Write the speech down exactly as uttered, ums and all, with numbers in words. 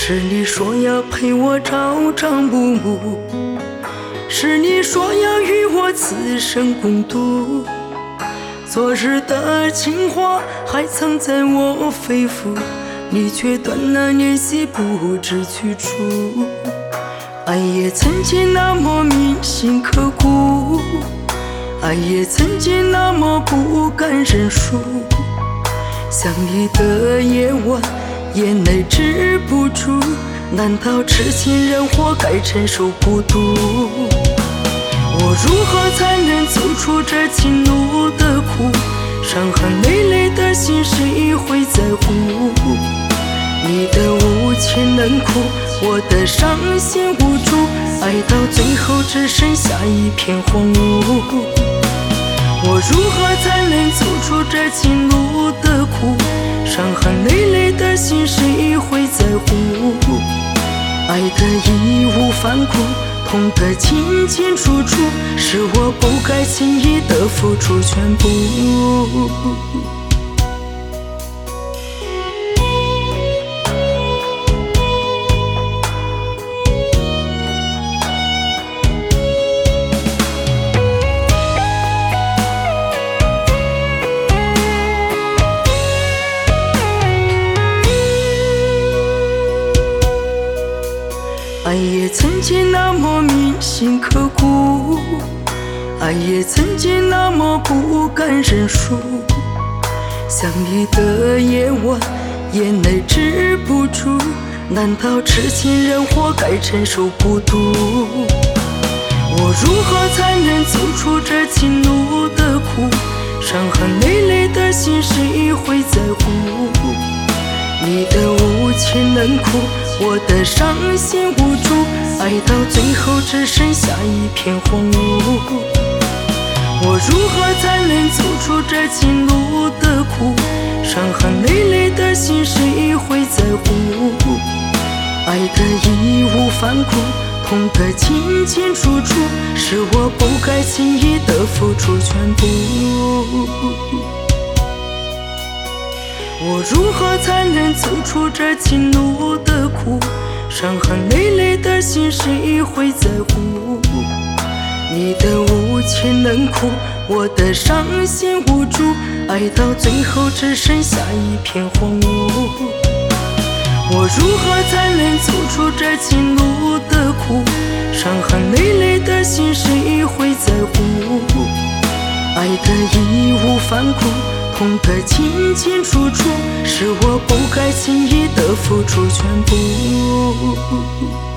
是你说要陪我朝朝暮暮，是你说要与我此生共度。昨日的情话还藏在我肺腑，你却断了联系，不知去处。爱也曾经那么铭心刻骨，爱也曾经那么不敢认输。想你的夜晚，眼泪止不住，难道痴情人活该承受孤独？我如何才能走出这情路的苦？伤痕累累的心谁会在乎？你的无情冷酷，我的伤心无助，爱到最后只剩下一片荒芜。我如何才能走出这情路的苦？伤痕累累的心谁会在乎？爱得义无反顾，痛得清清楚楚，是我不该轻易的付出全部。爱也曾经那么铭心刻骨，爱也曾经那么不敢认输。想你的夜晚，眼泪止不住，难道痴情人活该承受孤独？我如何才能走出这情路的苦？伤痕累累的心谁会在乎？你的无情冷酷，我的伤心无助，爱到最后只剩下一片荒芜。我如何才能走出这情路的苦？伤痕累累的心谁会在乎？爱得义无反顾，痛得清清楚楚，是我不该轻易的付出全部。我如何才能走出这情路的苦？伤痕累累的心谁会在乎？你的无情冷酷，我的伤心无助，爱到最后只剩下一片荒芜。我如何才能走出这情路的苦？伤痕累累的心谁会在乎？爱得义无反顾，痛得清清楚楚，是我不该轻易的付出全部。